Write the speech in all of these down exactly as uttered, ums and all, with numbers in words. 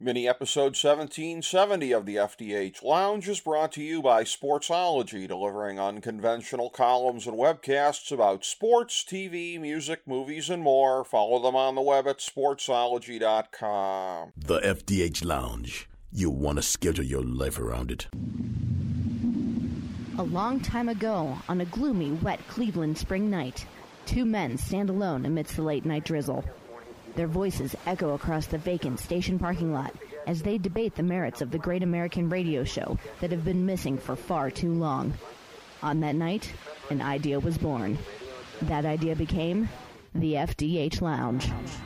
Mini episode seventeen seventy of the F D H Lounge is brought to you by Sportsology, delivering unconventional columns and webcasts about sports, T V, music, movies, and more. Follow them on the web at sportsology dot com. The F D H Lounge. You'll want to schedule your life around it. A long time ago, on a gloomy, wet Cleveland spring night, two men stand alone amidst the late-night drizzle. Their voices echo across the vacant station parking lot as they debate the merits of the great American radio show that have been missing for far too long. On that night, an idea was born. That idea became the F D H Lounge.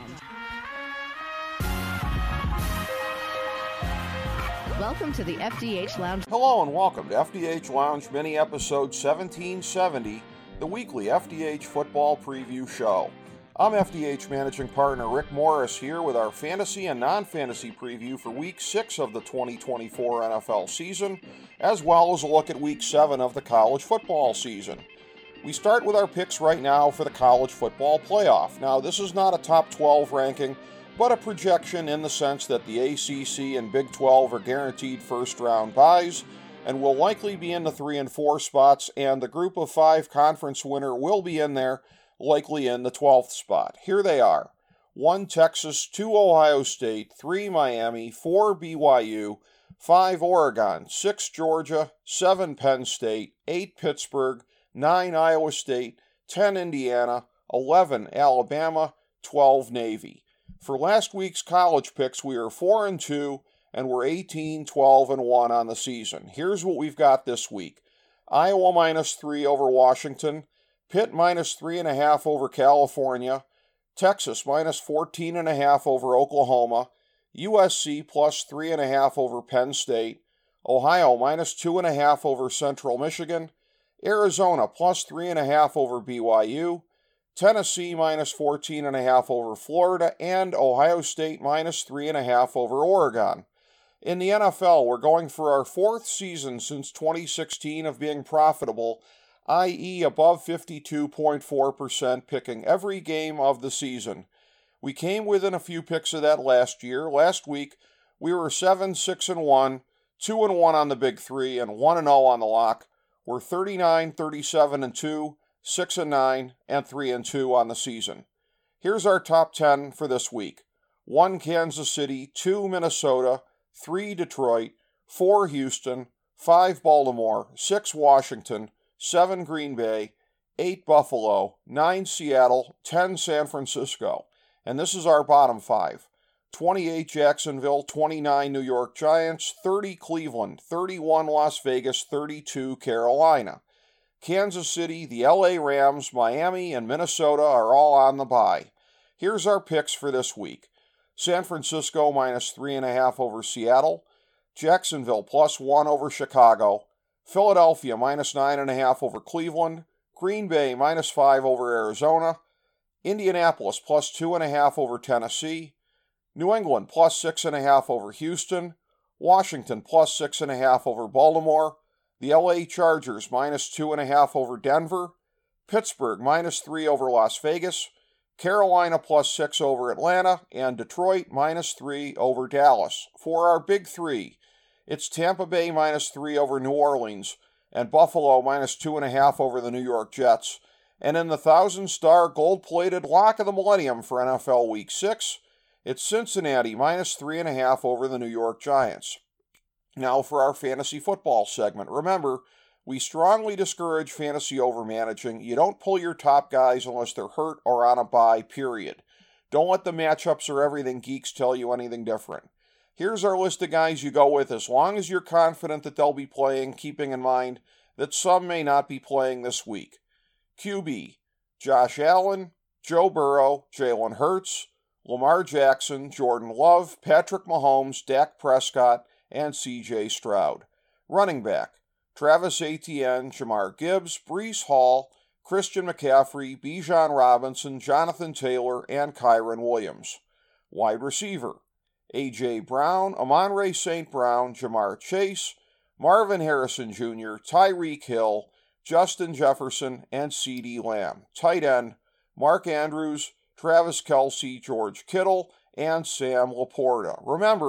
Welcome to the F D H Lounge. Hello and welcome to F D H Lounge mini episode seventeen seventy, the weekly F D H football preview show. I'm F D H Managing Partner Rick Morris here with our fantasy and non-fantasy preview for Week six of the twenty twenty-four N F L season, as well as a look at Week seven of the college football season. We start with our picks right now for the college football playoff. Now, this is not a top twelve ranking, but a projection in the sense that the A C C and Big twelve are guaranteed first-round byes and will likely be in the three and four spots, and the group of five conference winner will be in there, likely in the twelfth spot. Here they are. one Texas, two Ohio State, three Miami, four B Y U, five Oregon, six Georgia, seven Penn State, eight Pittsburgh, nine Iowa State, ten Indiana, eleven Alabama, twelve Navy. For last week's college picks, we are four and two, and we're eighteen, twelve, and one on the season. Here's what we've got this week. Iowa minus three over Washington, Pitt minus three and a half over California, Texas minus fourteen and a half over Oklahoma, U S C plus three and a half over Penn State, Ohio minus two and a half over Central Michigan, Arizona plus three and a half over B Y U, Tennessee minus fourteen and a half over Florida, and Ohio State minus three and a half over Oregon. In the N F L, we're going for our fourth season since twenty sixteen of being profitable, that is above fifty-two point four percent, picking every game of the season. We came within a few picks of that last year. Last week, we were seven, six, and one, two and one on the Big Three, and one and oh on the lock. We're thirty-nine, thirty-seven, and two, six and nine, and three and two on the season. Here's our top ten for this week. one Kansas City, two Minnesota, three Detroit, four Houston, five Baltimore, six Washington, seven Green Bay, eight Buffalo, nine Seattle, ten San Francisco. And this is our bottom five. twenty-eight Jacksonville, twenty-nine New York Giants, thirty Cleveland, thirty-one Las Vegas, thirty-two Carolina. Kansas City, the L A Rams, Miami, and Minnesota are all on the bye. Here's our picks for this week. San Francisco minus three and a half over Seattle, Jacksonville plus one over Chicago, Philadelphia minus nine and a half over Cleveland, Green Bay minus five over Arizona, Indianapolis plus two and a half over Tennessee, New England plus six and a half over Houston, Washington plus six and a half over Baltimore, the L A Chargers minus two and a half over Denver, Pittsburgh minus three over Las Vegas, Carolina plus six over Atlanta, and Detroit minus three over Dallas. For our Big Three, it's Tampa Bay minus three over New Orleans, and Buffalo minus two and a half over the New York Jets. And in the thousand-star gold-plated lock of the millennium for N F L Week six, it's Cincinnati minus three and a half over the New York Giants. Now for our fantasy football segment. Remember, we strongly discourage fantasy overmanaging. You don't pull your top guys unless they're hurt or on a bye, period. Don't let the matchups or everything geeks tell you anything different. Here's our list of guys you go with as long as you're confident that they'll be playing, keeping in mind that some may not be playing this week. Q B, Josh Allen, Joe Burrow, Jalen Hurts, Lamar Jackson, Jordan Love, Patrick Mahomes, Dak Prescott, and C J Stroud. Running back, Travis Etienne, Jahmyr Gibbs, Breece Hall, Christian McCaffrey, Bijan Robinson, Jonathan Taylor, and Kyren Williams. Wide receiver, A J Brown, Amon-Ra Saint Brown, Jamar Chase, Marvin Harrison Junior, Tyreek Hill, Justin Jefferson, and CeeDee Lamb. Tight end, Mark Andrews, Travis Kelce, George Kittle, and Sam Laporta. Remember,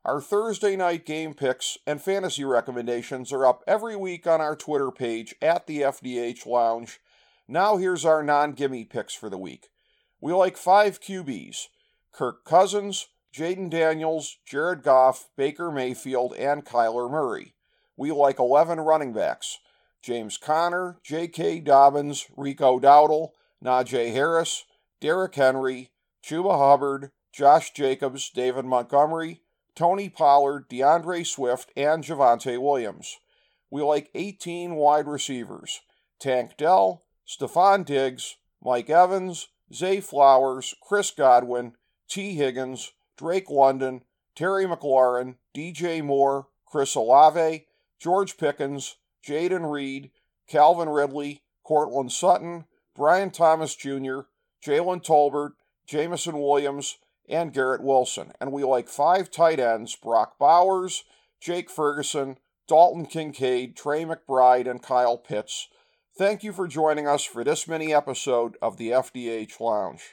Our Thursday night game picks and fantasy recommendations are up every week on our Twitter page at the F D H Lounge. Now here's our non-gimme picks for the week. We like five Q Bs: Kirk Cousins, Jaden Daniels, Jared Goff, Baker Mayfield, and Kyler Murray. We like eleven running backs: James Conner, J K. Dobbins, Rico Dowdle, Najee Harris, Derrick Henry, Chuba Hubbard, Josh Jacobs, David Montgomery, Tony Pollard, DeAndre Swift, and Javonte Williams. We like eighteen wide receivers: Tank Dell, Stephon Diggs, Mike Evans, Zay Flowers, Chris Godwin, T. Higgins, Drake London, Terry McLaurin, D J Moore, Chris Olave, George Pickens, Jaden Reed, Calvin Ridley, Cortland Sutton, Brian Thomas Junior, Jalen Tolbert, Jameson Williams, and Garrett Wilson. And we like five tight ends: Brock Bowers, Jake Ferguson, Dalton Kincaid, Trey McBride, and Kyle Pitts. Thank you for joining us for this mini episode of the F D H Lounge.